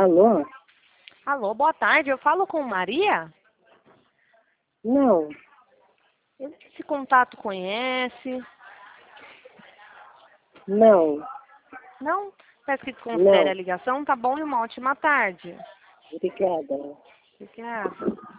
Alô? Alô, boa tarde. Eu falo com Maria? Não, Esse contato conhece? não, Não? Peço que considere não. a ligação, tá bom? E uma ótima tarde. Obrigada. Obrigada.